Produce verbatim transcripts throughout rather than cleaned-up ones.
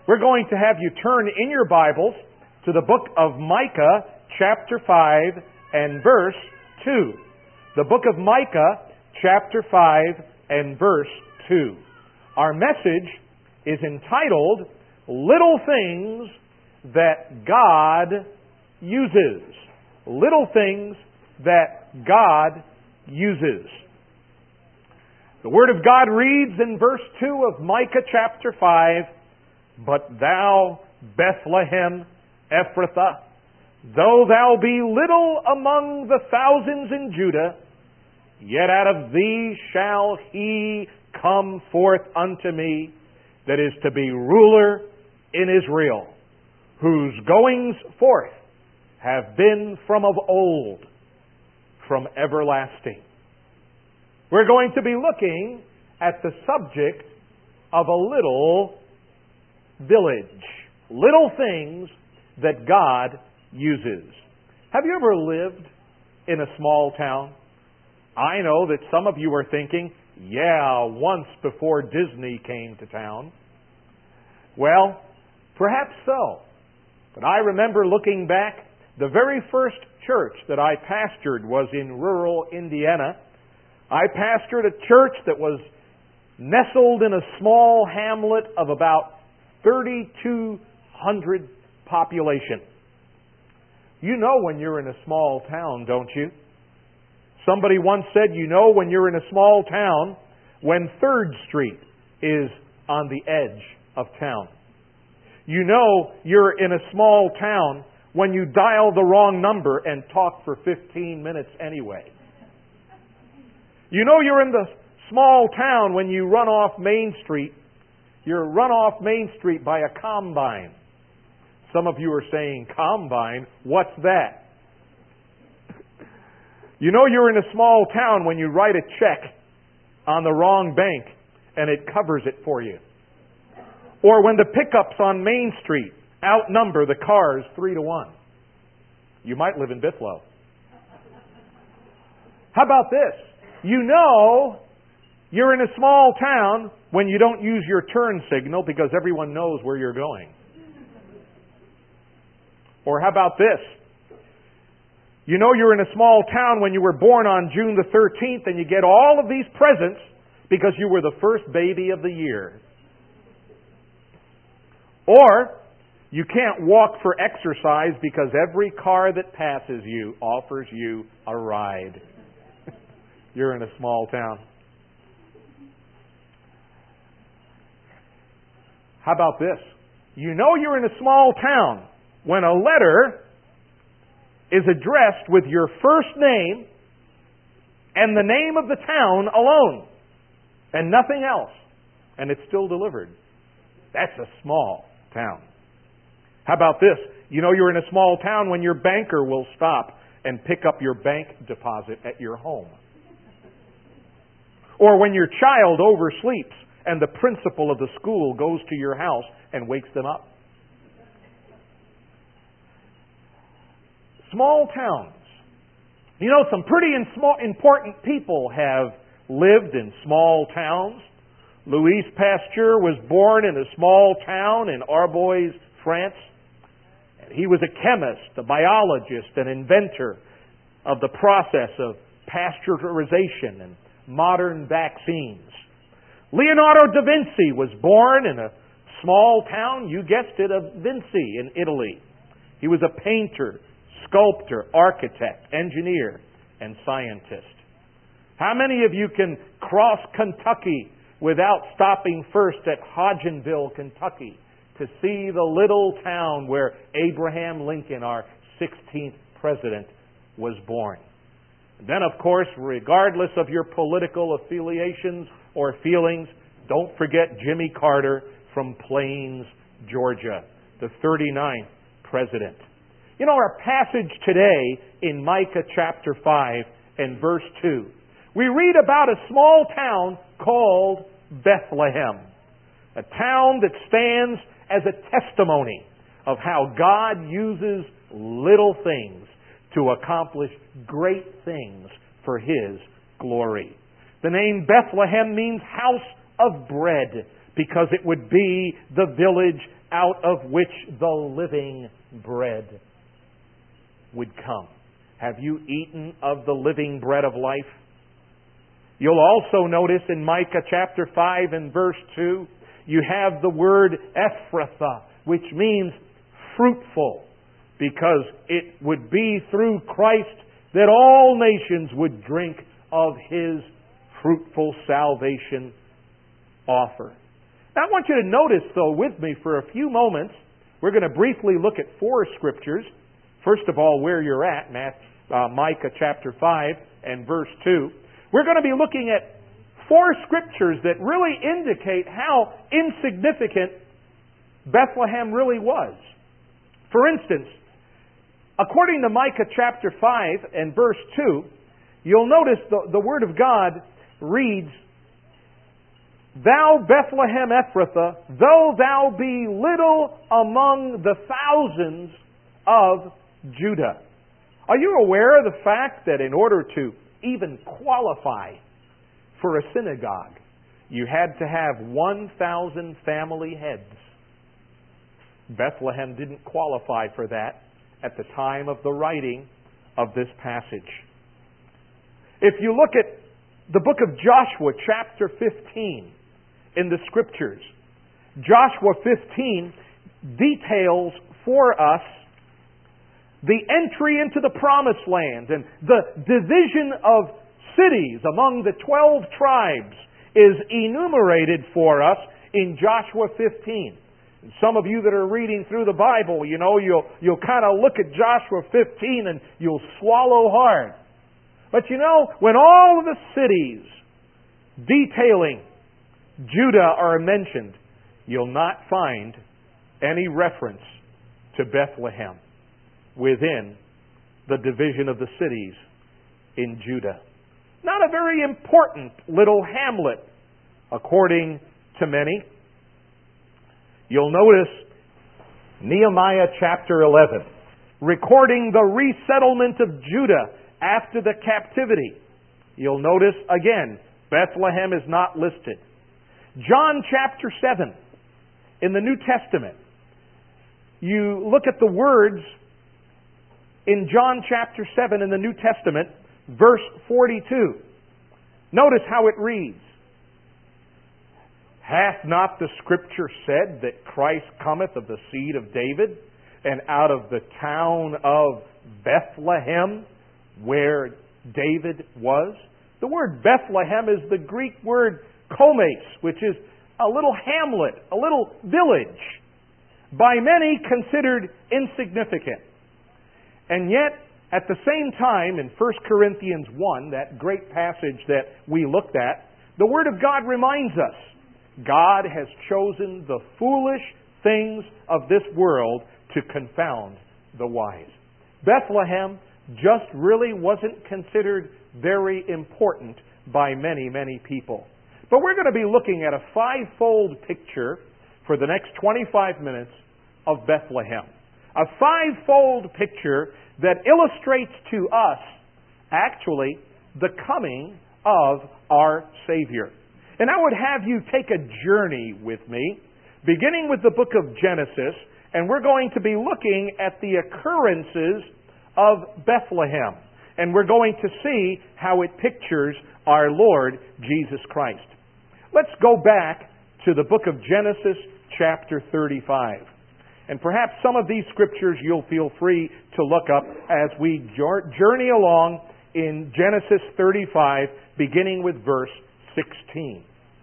We're going to have you turn in your Bibles to the book of Micah, chapter five and verse two. The book of Micah, chapter five and verse two. Our message is entitled, Little Things That God Uses. Little Things That God Uses. The Word of God reads in verse two of Micah chapter five, But thou, Bethlehem Ephrathah, though thou be little among the thousands in Judah, yet out of thee shall he come forth unto me, that is to be ruler in Israel, whose goings forth have been from of old, from everlasting. We're going to be looking at the subject of a little village. Little things that God uses. Have you ever lived in a small town? I know that some of you are thinking, yeah, once before Disney came to town. Well, perhaps so. But I remember looking back, the very first church that I pastored was in rural Indiana. I pastored a church that was nestled in a small hamlet of about thirty-two hundred population. You know when you're in a small town, don't you? Somebody once said, you know when you're in a small town when third Street is on the edge of town. You know you're in a small town when you dial the wrong number and talk for fifteen minutes anyway. You know you're in the small town when you run off Main Street. You're run off Main Street by a combine. Some of you are saying, combine? What's that? You know you're in a small town when you write a check on the wrong bank and it covers it for you. Or when the pickups on Main Street outnumber the cars three to one. You might live in Bithlo. How about this? You know you're in a small town when you don't use your turn signal because everyone knows where you're going. Or how about this? You know you're in a small town when you were born on June the thirteenth and you get all of these presents because you were the first baby of the year. Or you can't walk for exercise because every car that passes you offers you a ride. You're in a small town. How about this? You know you're in a small town when a letter is addressed with your first name and the name of the town alone and nothing else, and it's still delivered. That's a small town. How about this? You know you're in a small town when your banker will stop and pick up your bank deposit at your home. Or when your child oversleeps and the principal of the school goes to your house and wakes them up. Small towns. You know, some pretty important people have lived in small towns. Louis Pasteur was born in a small town in Arbois, France. He was a chemist, a biologist, an inventor of the process of pasteurization and modern vaccines. Leonardo da Vinci was born in a small town, you guessed it, of Vinci in Italy. He was a painter, sculptor, architect, engineer, and scientist. How many of you can cross Kentucky without stopping first at Hodgenville, Kentucky, to see the little town where Abraham Lincoln, our sixteenth president, was born? Then, of course, regardless of your political affiliations or feelings, don't forget Jimmy Carter from Plains, Georgia, the thirty-ninth president. You know, our passage today in Micah chapter five and verse two, we read about a small town called Bethlehem, a town that stands as a testimony of how God uses little things to accomplish great things for His glory. The name Bethlehem means house of bread because it would be the village out of which the living bread would come. Have you eaten of the living bread of life? You'll also notice in Micah chapter five and verse two, you have the word Ephrathah, which means fruitful, because it would be through Christ that all nations would drink of His fruitful salvation offer. Now I want you to notice, though, with me for a few moments, we're going to briefly look at four scriptures. First of all, where you're at, Matt, uh, Micah chapter five and verse two. We're going to be looking at four scriptures that really indicate how insignificant Bethlehem really was. For instance, according to Micah chapter five and verse two, you'll notice the, the Word of God reads, Thou Bethlehem Ephrathah, though thou be little among the thousands of Judah. Are you aware of the fact that in order to even qualify for a synagogue, you had to have one thousand family heads? Bethlehem didn't qualify for that at the time of the writing of this passage. If you look at the book of Joshua, chapter fifteen, in the Scriptures, Joshua fifteen details for us the entry into the Promised Land, and the division of cities among the twelve tribes is enumerated for us in Joshua fifteen. And some of you that are reading through the Bible, you know, you'll, you'll kind of look at Joshua fifteen and you'll swallow hard. But you know, when all of the cities detailing Judah are mentioned, you'll not find any reference to Bethlehem within the division of the cities in Judah. Not a very important little hamlet, according to many. You'll notice Nehemiah chapter eleven, recording the resettlement of Judah after the captivity. You'll notice again, Bethlehem is not listed. John chapter seven, in the New Testament, you look at the words in John chapter seven in the New Testament, verse forty-two. Notice how it reads. Hath not the Scripture said that Christ cometh of the seed of David, and out of the town of Bethlehem, where David was? The word Bethlehem is the Greek word komes, which is a little hamlet, a little village, by many considered insignificant. And yet, at the same time, in First Corinthians one, that great passage that we looked at, the Word of God reminds us, God has chosen the foolish things of this world to confound the wise. Bethlehem just really wasn't considered very important by many, many people. But we're going to be looking at a fivefold picture for the next twenty-five minutes of Bethlehem. A fivefold picture that illustrates to us, actually, the coming of our Savior. And I would have you take a journey with me, beginning with the book of Genesis, and we're going to be looking at the occurrences of Bethlehem. And we're going to see how it pictures our Lord Jesus Christ. Let's go back to the book of Genesis, chapter thirty-five. And perhaps some of these scriptures you'll feel free to look up as we journey along in Genesis thirty-five, beginning with verse sixteen.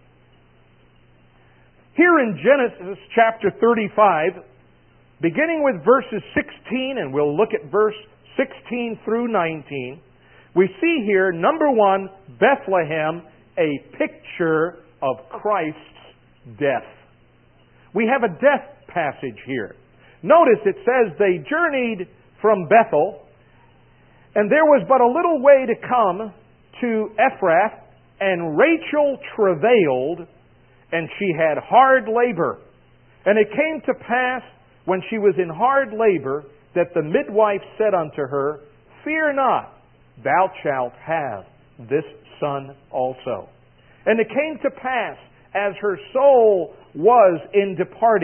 Here in Genesis chapter thirty-five, beginning with verses sixteen, and we'll look at verse sixteen through nineteen, we see here, number one, Bethlehem, a picture of Christ's death. We have a death passage here. Notice it says they journeyed from Bethel, and there was but a little way to come to Ephrath, and Rachel travailed, and she had hard labor. And it came to pass, when she was in hard labor, that the midwife said unto her, Fear not, thou shalt have this son also. And it came to pass, as her soul was in departing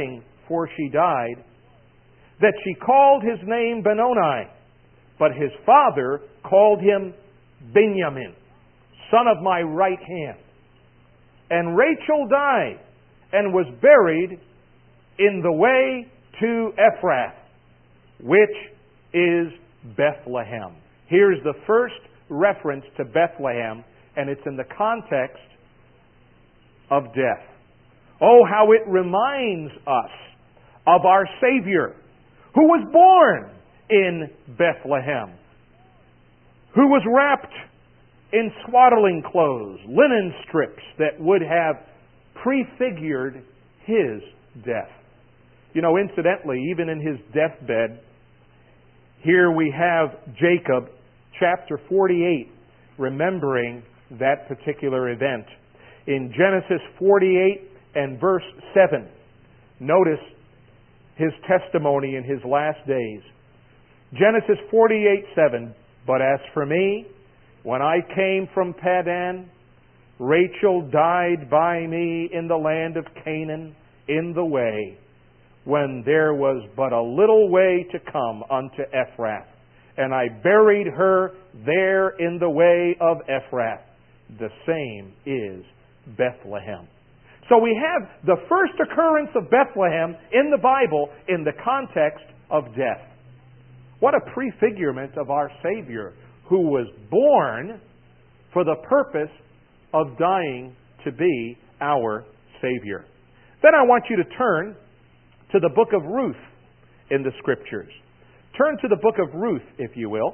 before she died, that she called his name Benoni, but his father called him Benjamin, son of my right hand. And Rachel died and was buried in the way to Ephrath, which is Bethlehem. Here's the first reference to Bethlehem, and it's in the context of death. Oh, how it reminds us of our Savior, who was born in Bethlehem, who was wrapped in swaddling clothes, linen strips that would have prefigured his death. You know, incidentally, even in his deathbed, here we have Jacob, chapter forty-eight, remembering that particular event. In Genesis forty-eight and verse seven, notice his testimony in his last days. Genesis forty-eight seven, but as for me, when I came from Padan, Rachel died by me in the land of Canaan in the way, when there was but a little way to come unto Ephrath. And I buried her there in the way of Ephrath. The same is Bethlehem. So we have the first occurrence of Bethlehem in the Bible in the context of death. What a prefigurement of our Savior, who was born for the purpose of dying to be our Savior. Then I want you to turn to the book of Ruth in the Scriptures. Turn to the book of Ruth, if you will.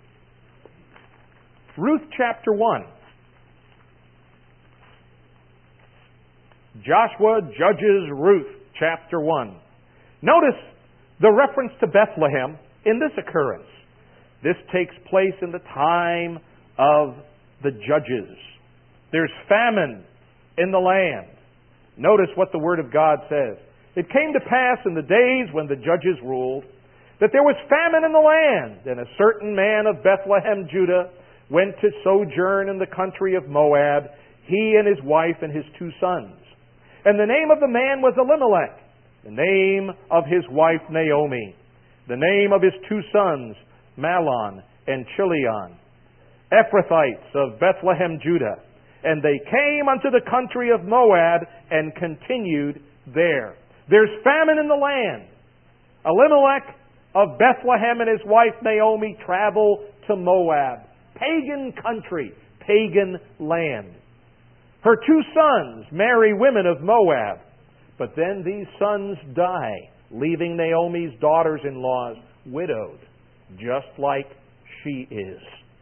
Ruth chapter one. Joshua, Judges, Ruth chapter one. Notice the reference to Bethlehem in this occurrence. This takes place in the time of the Judges. There's famine in the land. Notice what the Word of God says. It came to pass in the days when the judges ruled that there was famine in the land, and a certain man of Bethlehem, Judah, went to sojourn in the country of Moab, he and his wife and his two sons. And the name of the man was Elimelech, the name of his wife Naomi, the name of his two sons Mahlon and Chilion, Ephrathites of Bethlehem, Judah. And they came unto the country of Moab and continued there. There's famine in the land. Elimelech of Bethlehem and his wife Naomi travel to Moab. Pagan country, pagan land. Her two sons marry women of Moab. But then these sons die, leaving Naomi's daughters-in-laws widowed, just like she is.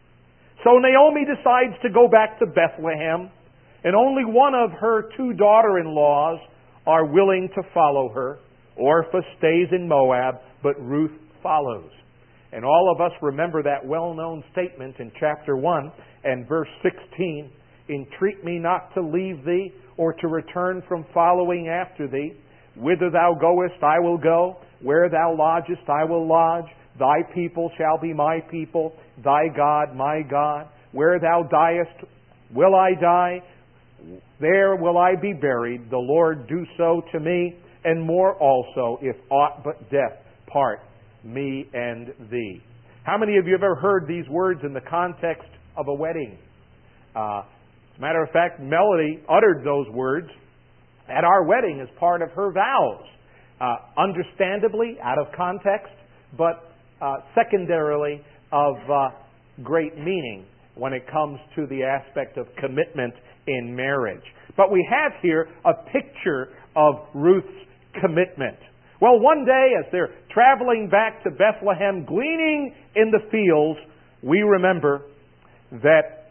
So Naomi decides to go back to Bethlehem, and only one of her two daughter-in-laws are willing to follow her. Orpah stays in Moab, but Ruth follows. And all of us remember that well-known statement in chapter one and verse sixteen, "Entreat me not to leave thee, or to return from following after thee. Whither thou goest, I will go. Where thou lodgest, I will lodge. Thy people shall be my people, thy God my God. Where thou diest, will I die. There will I be buried. The Lord do so to me, and more also, if aught but death part me and thee." How many of you have ever heard these words in the context of a wedding? Uh, as a matter of fact, Melody uttered those words at our wedding as part of her vows. Uh, understandably, out of context, but uh, secondarily of uh, great meaning when it comes to the aspect of commitment in marriage. But we have here a picture of Ruth's commitment. Well, one day as they're traveling back to Bethlehem, gleaning in the fields, we remember that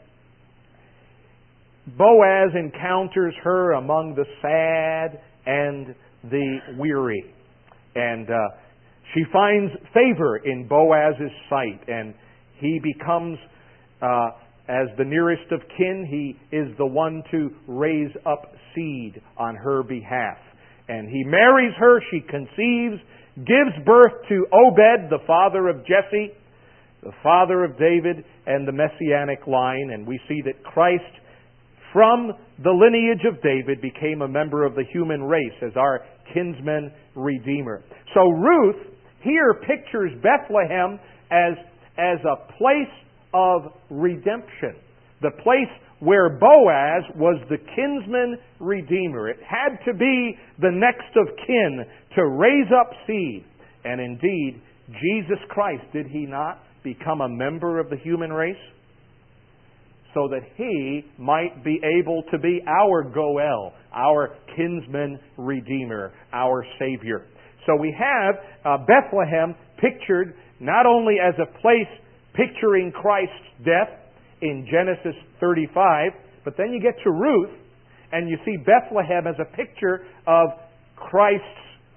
Boaz encounters her among the sad and the weary. And uh, she finds favor in Boaz's sight, and he becomes, uh, as the nearest of kin, he is the one to raise up seed on her behalf. And he marries her, she conceives, gives birth to Obed, the father of Jesse, the father of David, and the Messianic line. And we see that Christ, from the lineage of David, became a member of the human race as our kinsman redeemer. So Ruth here pictures Bethlehem as, as a place of redemption. The place where Boaz was the kinsman redeemer. It had to be the next of kin to raise up seed. And indeed, Jesus Christ, did He not become a member of the human race? So that He might be able to be our Goel, our kinsman redeemer, our Savior. So we have uh, Bethlehem pictured not only as a place picturing Christ's death in Genesis thirty-five, but then you get to Ruth and you see Bethlehem as a picture of Christ's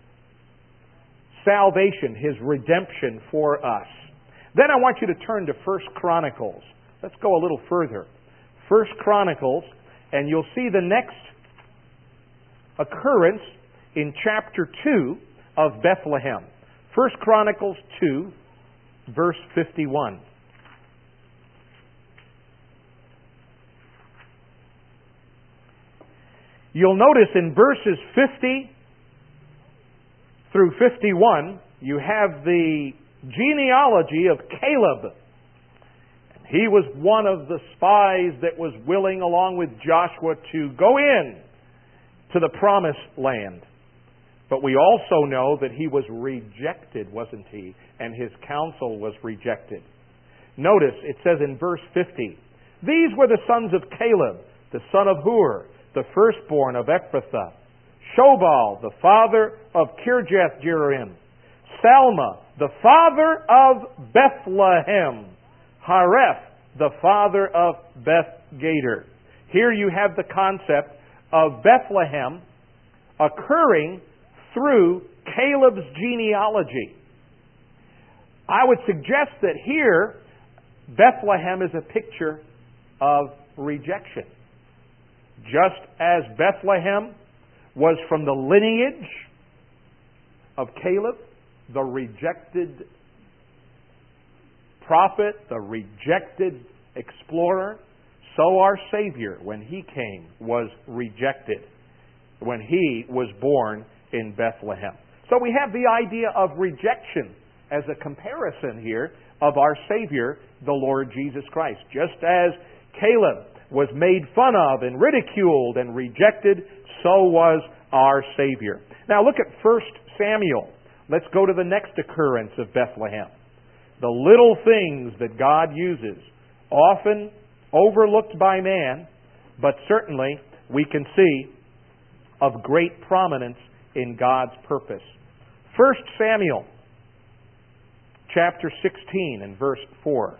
salvation, His redemption for us. Then I want you to turn to First Chronicles. Let's go a little further. First Chronicles, and you'll see the next occurrence in chapter two of Bethlehem. First Chronicles two, verse fifty-one. You'll notice in verses fifty through fifty-one, you have the genealogy of Caleb. He was one of the spies that was willing, along with Joshua, to go in to the promised land. But we also know that he was rejected, wasn't he? And his counsel was rejected. Notice, it says in verse fifty, these were the sons of Caleb, the son of Hur, the firstborn of Ephrathah, Shobal, the father of Kirjath-jearim, Salma, the father of Bethlehem, Hareph, the father of Beth-gader. Here you have the concept of Bethlehem occurring through Caleb's genealogy. I would suggest that here Bethlehem is a picture of rejection. Just as Bethlehem was from the lineage of Caleb, the rejected prophet, the rejected explorer, so our Savior, when He came, was rejected when He was born in Bethlehem. So we have the idea of rejection as a comparison here of our Savior, the Lord Jesus Christ. Just as Caleb was made fun of and ridiculed and rejected, so was our Savior. Now look at First Samuel. Let's go to the next occurrence of Bethlehem. The little things that God uses, often overlooked by man, but certainly we can see of great prominence in God's purpose. First Samuel chapter sixteen and verse four.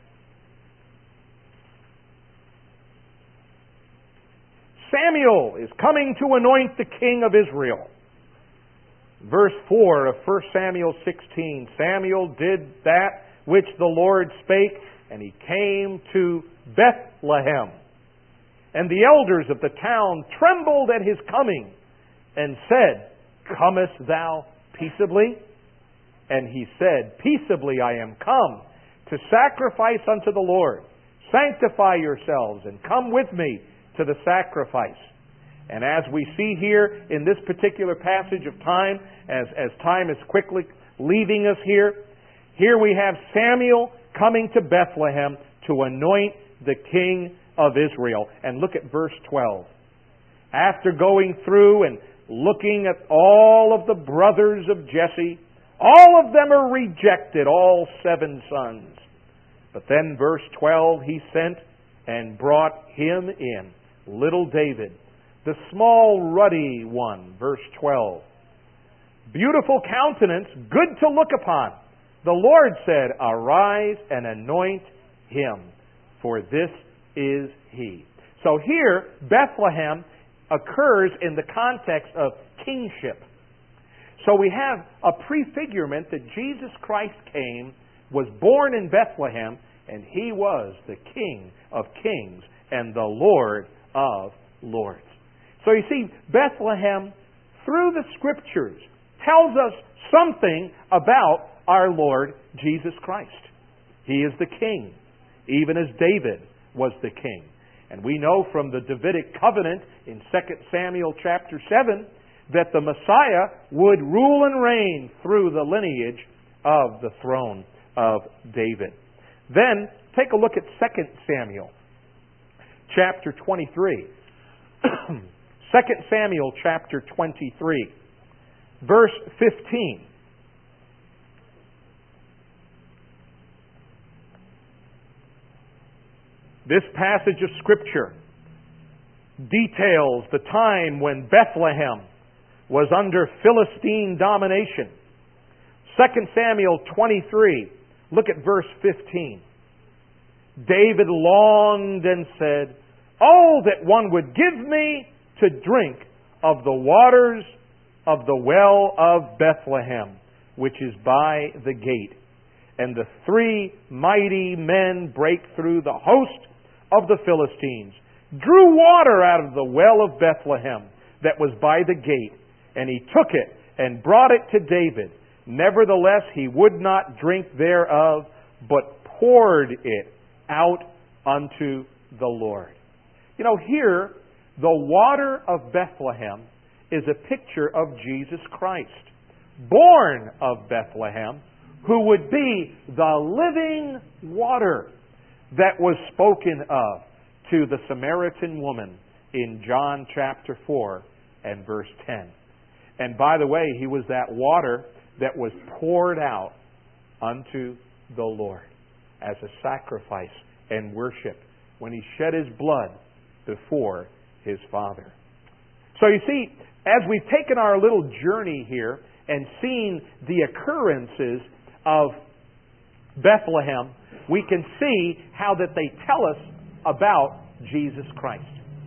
Samuel is coming to anoint the king of Israel. Verse four of First Samuel sixteen, Samuel did that which the Lord spake, and he came to Bethlehem. And the elders of the town trembled at his coming, and said, Comest thou peaceably? And he said, Peaceably I am come, to sacrifice unto the Lord. Sanctify yourselves, and come with me to the sacrifice. And as we see here in this particular passage of time, as, as time is quickly leaving us here, here we have Samuel coming to Bethlehem to anoint the king of Israel. And look at verse twelve. After going through and looking at all of the brothers of Jesse, all of them are rejected, all seven sons. But then verse twelve, he sent and brought him in, little David, the small ruddy one, verse twelve. Beautiful countenance, good to look upon. The Lord said, Arise and anoint him, for this is he. So here, Bethlehem occurs in the context of kingship. So we have a prefigurement that Jesus Christ came, was born in Bethlehem, and He was the King of kings and the Lord of lords. So you see, Bethlehem, through the Scriptures, tells us something about our Lord Jesus Christ. He is the King, even as David was the King. And we know from the Davidic covenant in Second Samuel chapter seven that the Messiah would rule and reign through the lineage of the throne of David. Then, take a look at Second Samuel, chapter twenty-three. Second Samuel, chapter twenty-three, verse fifteen. This passage of Scripture details the time when Bethlehem was under Philistine domination. Second Samuel twenty-three, look at verse fifteen. David longed and said, "Oh, that one would give me to drink of the waters of the well of Bethlehem, which is by the gate." And the three mighty men brake through the host of the Philistines, drew water out of the well of Bethlehem that was by the gate, and he took it and brought it to David. Nevertheless, he would not drink thereof, but poured it out unto the Lord. You know, here, the water of Bethlehem is a picture of Jesus Christ, born of Bethlehem, who would be the living water that was spoken of to the Samaritan woman in John chapter four and verse ten. And by the way, he was that water that was poured out unto the Lord as a sacrifice and worship when he shed his blood before his Father. So you see, as we've taken our little journey here and seen the occurrences of Bethlehem, we can see how that they tell us about Jesus Christ.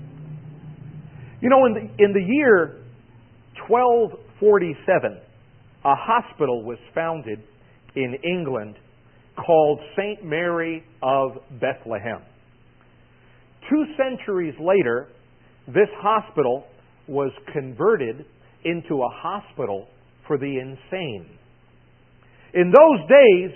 You know, in the, in the year twelve forty-seven, a hospital was founded in England called Saint Mary of Bethlehem. Two centuries later, this hospital was converted into a hospital for the insane. In those days,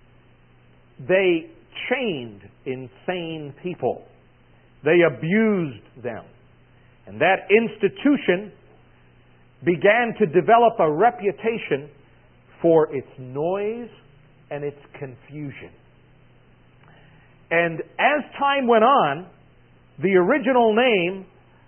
they chained insane people. They abused them. And that institution began to develop a reputation for its noise and its confusion. And as time went on, the original name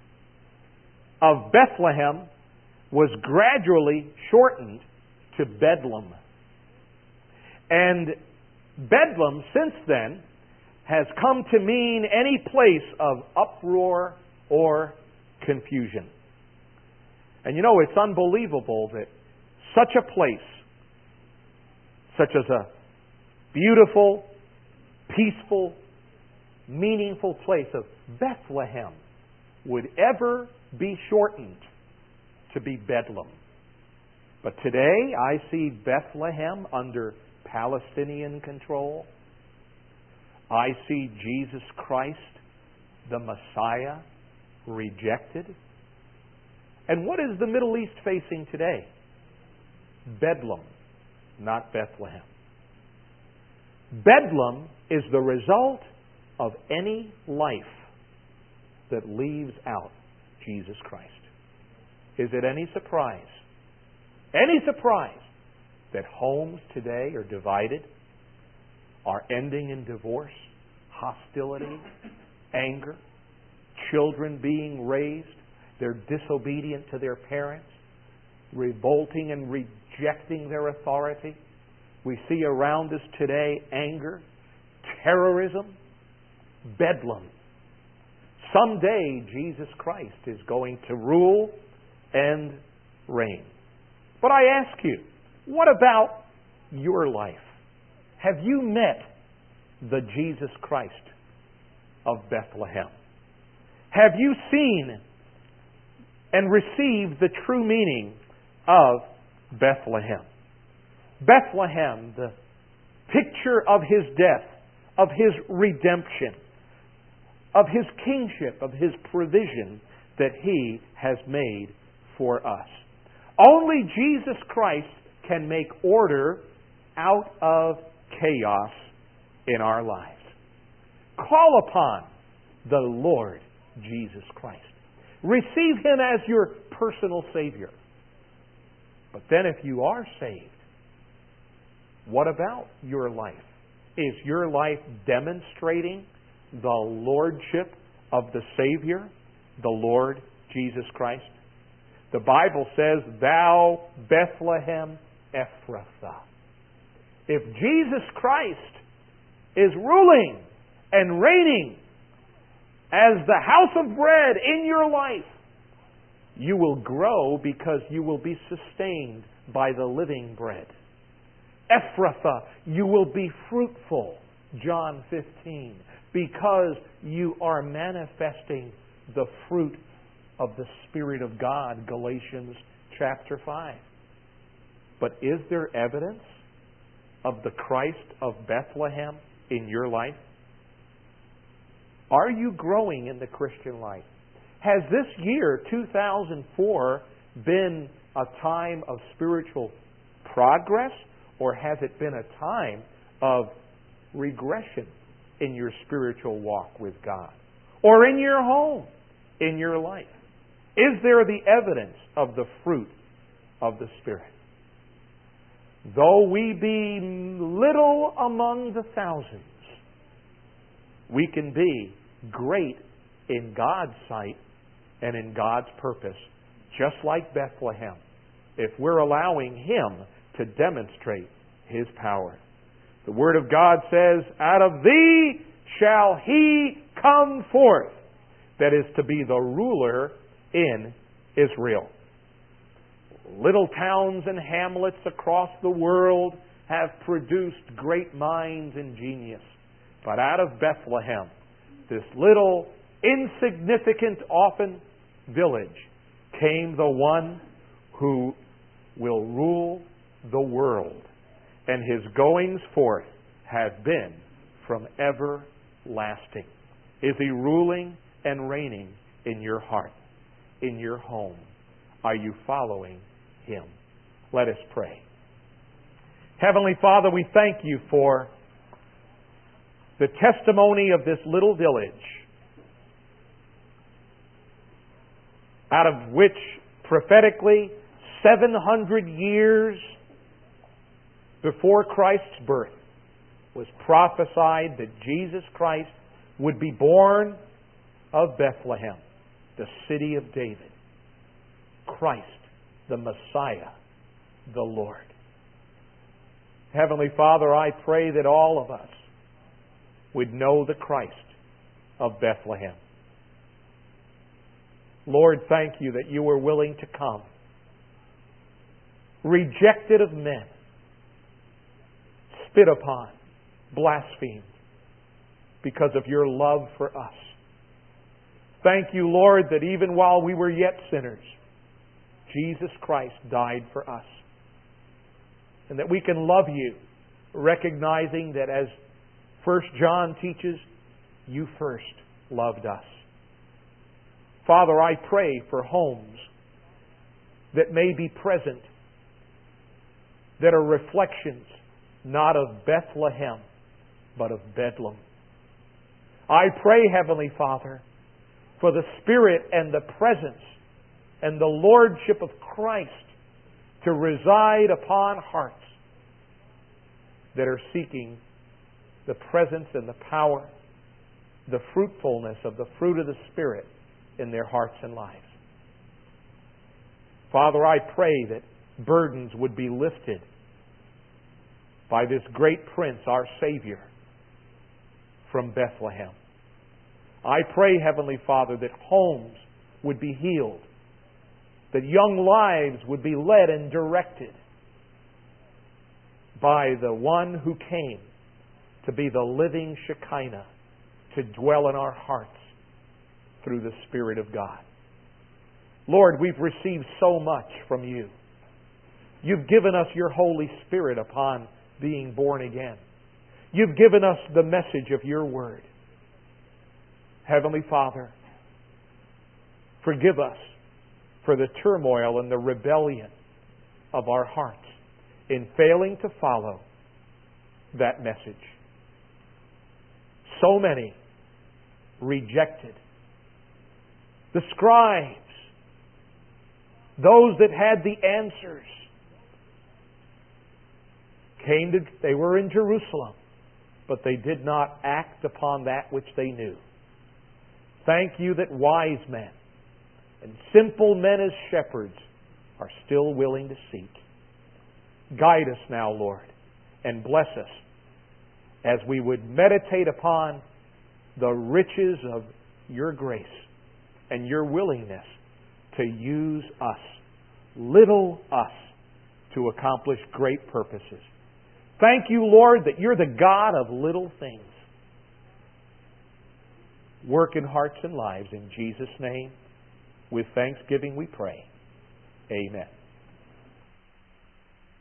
of Bethlehem was gradually shortened to Bedlam. And Bedlam, since then, has come to mean any place of uproar or confusion. And you know, it's unbelievable that such a place, such as a beautiful, peaceful, meaningful place of Bethlehem, would ever be shortened to be Bedlam. But today, I see Bethlehem under Palestinian control. I see Jesus Christ, the Messiah, rejected. And what is the Middle East facing today? Bedlam, not Bethlehem. Bedlam is the result of any life that leaves out Jesus Christ. Is it any surprise? Any surprise that homes today are divided, are ending in divorce, hostility, anger, children being raised, they're disobedient to their parents, revolting and rejecting their authority? We see around us today anger, terrorism, bedlam. Someday Jesus Christ is going to rule and reign. But I ask you, what about your life? Have you met the Jesus Christ of Bethlehem? Have you seen and received the true meaning of Bethlehem? Bethlehem, the picture of His death, of His redemption, of His kingship, of His provision that He has made for us. Only Jesus Christ can make order out of chaos in our lives. Call upon the Lord Jesus Christ. Receive Him as your personal Savior. But then if you are saved, what about your life? Is your life demonstrating the lordship of the Savior, the Lord Jesus Christ? The Bible says, "Thou Bethlehem Ephrathah." If Jesus Christ is ruling and reigning as the house of bread in your life, you will grow because you will be sustained by the living bread. Ephrathah, you will be fruitful, John fifteen, because you are manifesting the fruit of the Spirit of God, Galatians chapter five. But is there evidence of the Christ of Bethlehem in your life? Are you growing in the Christian life? Has this year, two thousand four, been a time of spiritual progress, or has it been a time of regression in your spiritual walk with God? Or in your home, in your life? Is there the evidence of the fruit of the Spirit? Though we be little among the thousands, we can be great in God's sight and in God's purpose, just like Bethlehem, if we're allowing Him to demonstrate His power. The Word of God says, "Out of thee shall He come forth," that is to be the ruler in Israel. Little towns and hamlets across the world have produced great minds and genius. But out of Bethlehem, this little, insignificant, often, village, came the one who will rule the world. And His goings forth have been from everlasting. Is He ruling and reigning in your heart, in your home? Are you following Him? Let us pray. Heavenly Father, we thank You for the testimony of this little village, out of which prophetically seven hundred years before Christ's birth was prophesied that Jesus Christ would be born of Bethlehem, the city of David. Christ, the Messiah, the Lord. Heavenly Father, I pray that all of us would know the Christ of Bethlehem. Lord, thank You that You were willing to come, rejected of men, spit upon, blasphemed, because of Your love for us. Thank You, Lord, that even while we were yet sinners, Jesus Christ died for us. And that we can love You, recognizing that as First John teaches, You first loved us. Father, I pray for homes that may be present, that are reflections not of Bethlehem, but of Bedlam. I pray, Heavenly Father, for the Spirit and the presence and the Lordship of Christ to reside upon hearts that are seeking the presence and the power, the fruitfulness of the fruit of the Spirit in their hearts and lives. Father, I pray that burdens would be lifted by this great Prince, our Savior, from Bethlehem. I pray, Heavenly Father, that homes would be healed, that young lives would be led and directed by the one who came to be the living Shekinah, to dwell in our hearts through the Spirit of God. Lord, we've received so much from You. You've given us Your Holy Spirit upon being born again. You've given us the message of Your Word. Heavenly Father, forgive us for the turmoil and the rebellion of our hearts in failing to follow that message. So many rejected. The scribes, those that had the answers, came to, they were in Jerusalem, but they did not act upon that which they knew. Thank you that wise men and simple men as shepherds are still willing to seek. Guide us now, Lord, and bless us as we would meditate upon the riches of your grace and your willingness to use us, little us, to accomplish great purposes. Thank you, Lord, that you're the God of little things. Work in hearts and lives in Jesus' name. With thanksgiving we pray. Amen.